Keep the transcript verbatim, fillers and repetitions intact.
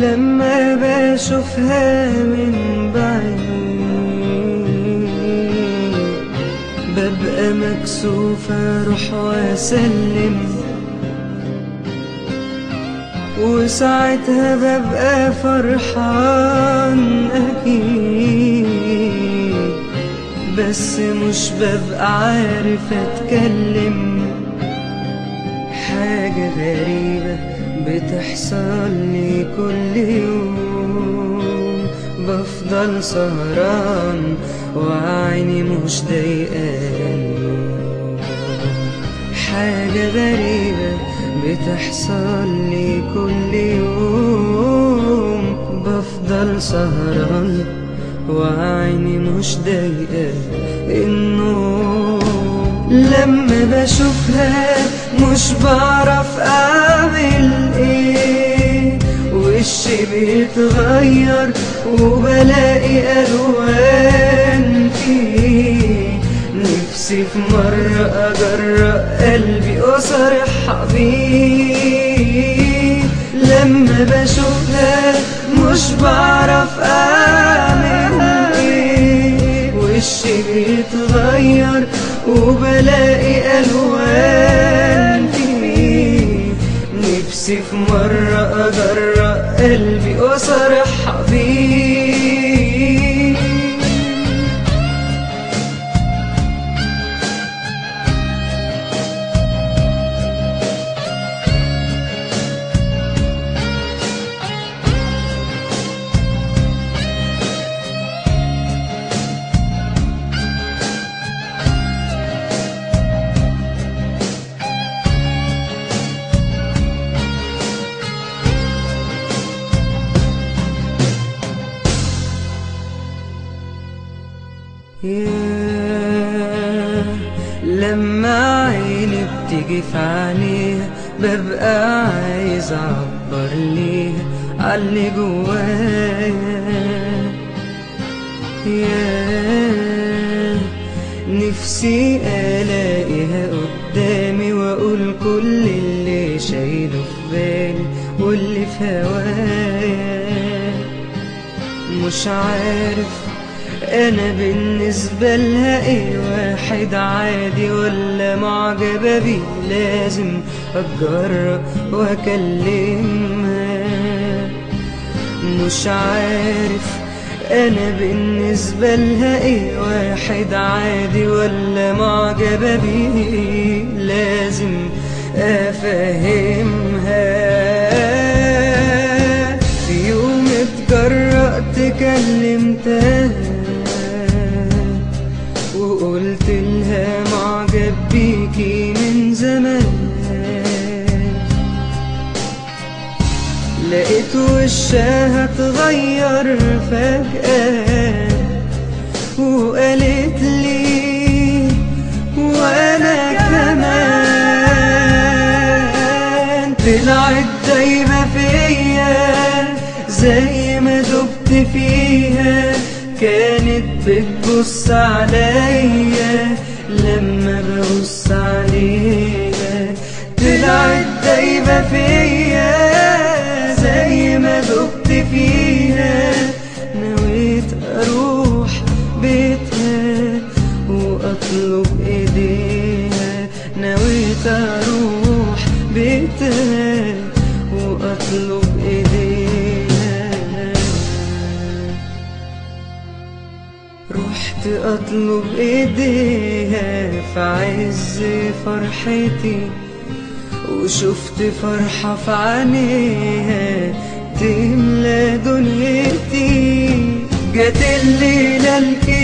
لما بشوفها من بعيد ببقى مكسوفة اروح واسلم، وساعتها ببقى فرحان اكيد، بس مش ببقى عارف اتكلم. حاجة غريبة بتحصل لي كل يوم، بفضل سهران وعيني مش ضايقاني. حاجة غريبة بتحصل لي كل يوم، بفضل سهران وعيني مش ضايقة النوم. لما بشوفها مش بعرف اعمل ايه، وشي بيتغير وبلاقي الوان فيه. نفسي في مرة اجرأ قلبي واصارحها بيه. لما بشوفها مش بعرف اعمل ايه، وشي بيتغير وبلاقي الوان فيه. نفسي في مرة اجرأ قلبي واصارحها بيه. ياه لما عيني بتيجي في عينيها ببقى عايز اعبر ليها عاللي جوايا. ياه نفسي الاقيها قدامي واقول كل اللي شايله في بالي واللي في هوايا. مش عارف انا بالنسبة لها ايه، واحد عادي ولا معجبة بيه؟ لازم اتجرأ واكلمها. مش عارف انا بالنسبة لها ايه، واحد عادي ولا معجبة بيه؟ لازم افهمها. في يوم اتجرأت كلمتها وقلت لها معجب بيكي من زمان. لقيت وشها اتغير فجأة وقالت لي وانا كمان. طلعت دايما فيا زي ما دبت فيها، كانت بتبص عليا لما ببص عليها. طلعت دايبة فيا زي ما دبت فيها. نويت اروح بيتها واطلب ايديها، نويت اروح بيتها واطلب ايديها. رحت اطلب ايديها في عز فرحتي، وشفت فرحة في عينيها تملى دنيتي. جت الليلة الكبيرة